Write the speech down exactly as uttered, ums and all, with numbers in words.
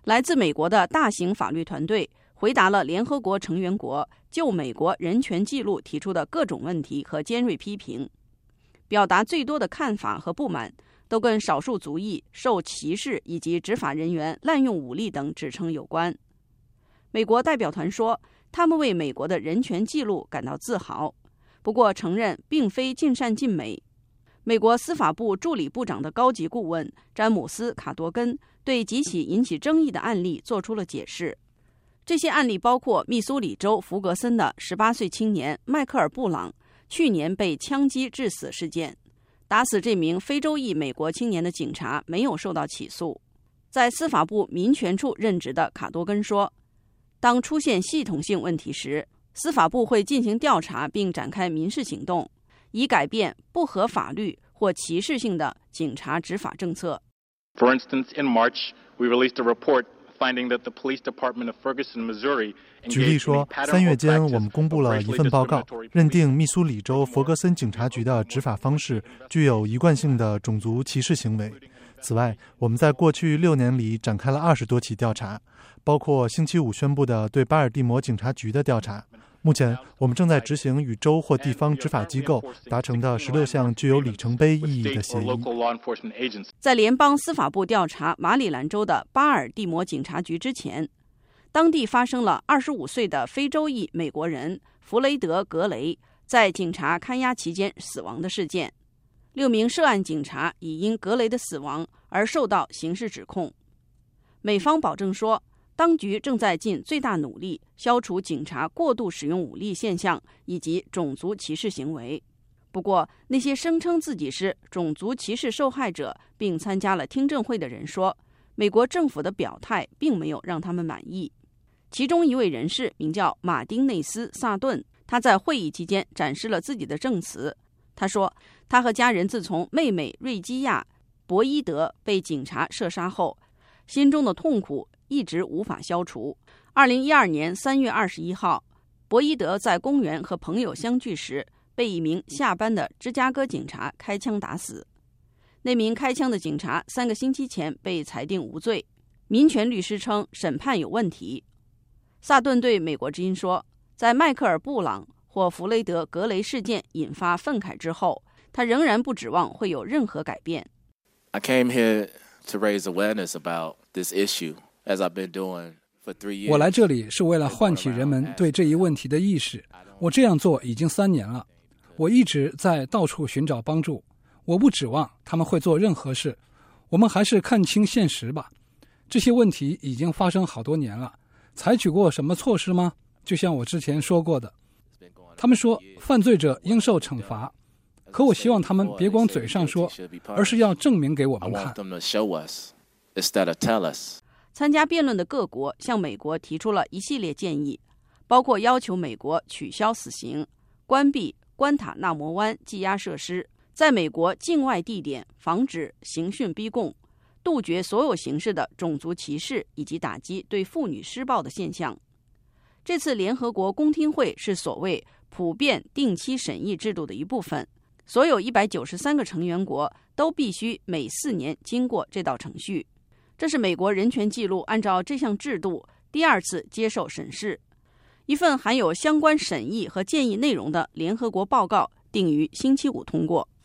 来自美国的大型法律团队回答了联合国成员国就美国人权记录提出的各种问题和尖锐批评，表达最多的看法和不满都跟少数族裔受歧视以及执法人员滥用武力等指称有关。美国代表团说，他们为美国的人权记录感到自豪，不过承认并非尽善尽美。美国司法部助理部长的高级顾问詹姆斯·卡多根对几起引起争议的案例做出了解释。这些案例包括密苏里州弗格森的十八岁青年迈克尔·布朗去年被枪击致死事件。打死这名非洲裔美国青年的警察没有受到起诉。在司法部民权处任职的卡多根说，当出现系统性问题时，司法部会进行调查并展开民事行动，以改变不合法律或歧视性的警察执法政策。 For instance, in March, we released a report finding that the police department of Ferguson, Missouri 举例说，三月间我们公布了一份报告，认定密苏里州弗格森警察局的执法方式具有一贯性的种族歧视行为。此外，我们在过去六年里展开了二十多起调查，包括星期五宣布的对巴尔的摩警察局的调查。目前，我们正在执行与州或地方执法机构达成的十六项具有里程碑意义的协议。 在联邦司法部调查马里兰州的巴尔的摩警察局之前，当地发生了二十五岁的非洲裔美国人弗雷德·格雷在警察看押期间死亡的事件。六名涉案警察已因格雷的死亡而受到刑事指控。美方保证说，当局正在尽最大努力消除警察过度使用武力现象以及种族歧视行为。不过，那些声称自己是种族歧视受害者并参加了听证会的人说，美国政府的表态并没有让他们满意。其中一位人士名叫马丁内斯·萨顿，他在会议期间展示了自己的证词。他说，他和家人自从妹妹瑞基亚·博伊德被警察射杀后，心中的痛苦一直无法消除。二零一二年三月二十一号，博伊德在公园和朋友相聚时，被一名下班的芝加哥警察开枪打死。那名开枪的警察三个星期前被裁定无罪。民权律师称审判有问题。萨顿对美国之音说，在迈克尔·布朗或弗雷德·格雷事件引发愤慨之后，他仍然不指望会有任何改变。 I came here to raise awareness about this issue, as I've been doing for three years. 我来这里是为了唤起人们对这一问题的意识。我这样做已经三年了。我一直在到处寻找帮助。我不指望他们会做任何事。我们还是看清现实吧。这些问题已经发生好多年了。采取过什么措施吗？就像我之前说过的，他们说犯罪者应受惩罚，可我希望他们别光嘴上说，而是要证明给我们看。 参加辩论的各国向美国提出了一系列建议，包括要求美国取消死刑、关闭关塔纳摩湾羁押设施，在美国境外地点防止刑讯逼供，杜绝所有形式的种族歧视，以及打击对妇女施暴的现象。这次联合国公听会是所谓普遍定期审议制度的一部分，所有一百九十三个成员国都必须每四年经过这道程序。这是美国人权记录按照这项制度第二次接受审视。一份含有相关审议和建议内容的联合国报告定于星期五通过。